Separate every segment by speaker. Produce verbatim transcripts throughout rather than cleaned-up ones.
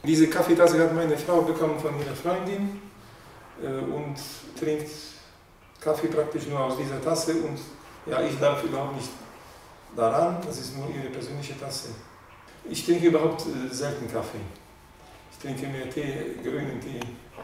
Speaker 1: Diese Kaffeetasse hat meine Frau bekommen von ihrer Freundin äh, und trinkt Kaffee praktisch nur aus dieser Tasse und ja, ich darf überhaupt nicht daran, das ist nur ihre persönliche Tasse. Ich trinke überhaupt äh, selten Kaffee. Ich trinke mehr Tee, grünen Tee.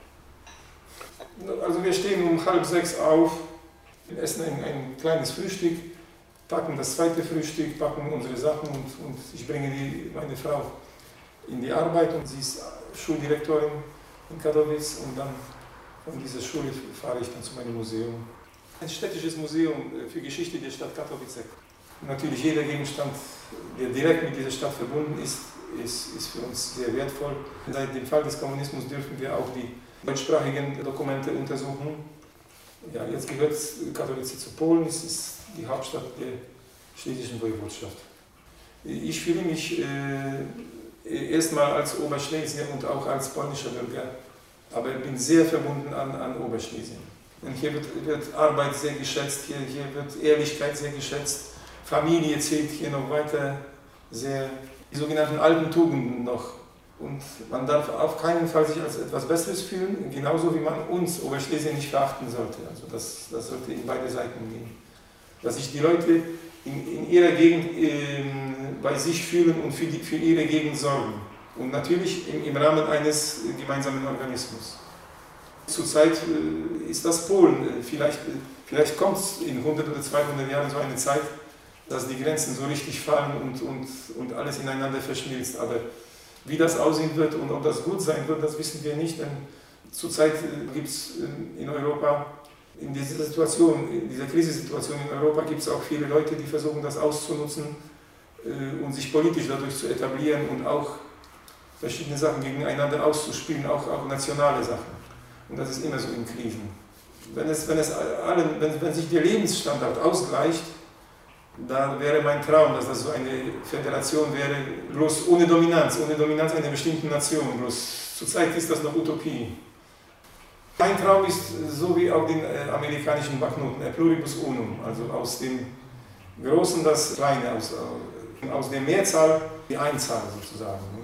Speaker 1: Also wir stehen um halb sechs auf, essen ein, ein kleines Frühstück, packen das zweite Frühstück, packen unsere Sachen und, und ich bringe die, meine Frau in die Arbeit und sie ist Schuldirektorin in Katowice und dann von dieser Schule fahre ich dann zu meinem Museum. Ein städtisches Museum für Geschichte der Stadt Katowice. Natürlich jeder Gegenstand, der direkt mit dieser Stadt verbunden ist, ist, ist für uns sehr wertvoll. Seit dem Fall des Kommunismus dürfen wir auch die deutschsprachigen Dokumente untersuchen. Ja, jetzt gehört Katowice zu Polen, es ist die Hauptstadt der schlesischen Woiwodschaft. Ich fühle mich äh, erstmal als Oberschlesier und auch als polnischer Bürger, aber ich bin sehr verbunden an, an Oberschlesien. Und hier wird, wird Arbeit sehr geschätzt, hier, hier wird Ehrlichkeit sehr geschätzt, Familie zählt hier noch weiter sehr, die sogenannten alten Tugenden noch. Und man darf auf keinen Fall sich als etwas Besseres fühlen, genauso wie man uns Oberschlesien nicht verachten sollte. Also das, das sollte in beide Seiten gehen. Dass sich die Leute in, in ihrer Gegend äh, bei sich fühlen und für, die, für ihre Gegend sorgen. Und natürlich im, im Rahmen eines gemeinsamen Organismus. Zurzeit äh, ist das Polen. Vielleicht, äh, vielleicht kommt es in hundert oder zweihundert Jahren so eine Zeit, dass die Grenzen so richtig fallen und, und, und alles ineinander verschmilzt. Aber wie das aussehen wird und ob das gut sein wird, das wissen wir nicht. Denn zurzeit äh, gibt es äh, in Europa, in dieser Situation, in dieser Krisensituation in Europa gibt es auch viele Leute, die versuchen, das auszunutzen äh, und sich politisch dadurch zu etablieren und auch verschiedene Sachen gegeneinander auszuspielen, auch, auch nationale Sachen. Und das ist immer so in Krisen. Wenn, es, wenn, es allen, wenn, wenn sich der Lebensstandard ausgleicht, dann wäre mein Traum, dass das so eine Föderation wäre, bloß ohne Dominanz, ohne Dominanz einer bestimmten Nation. Bloß zurzeit ist das noch Utopie. Mein Traum ist so wie auf den äh, amerikanischen Banknoten, a pluribus unum, also aus dem Großen das Kleine, aus, aus der Mehrzahl die Einzahl sozusagen.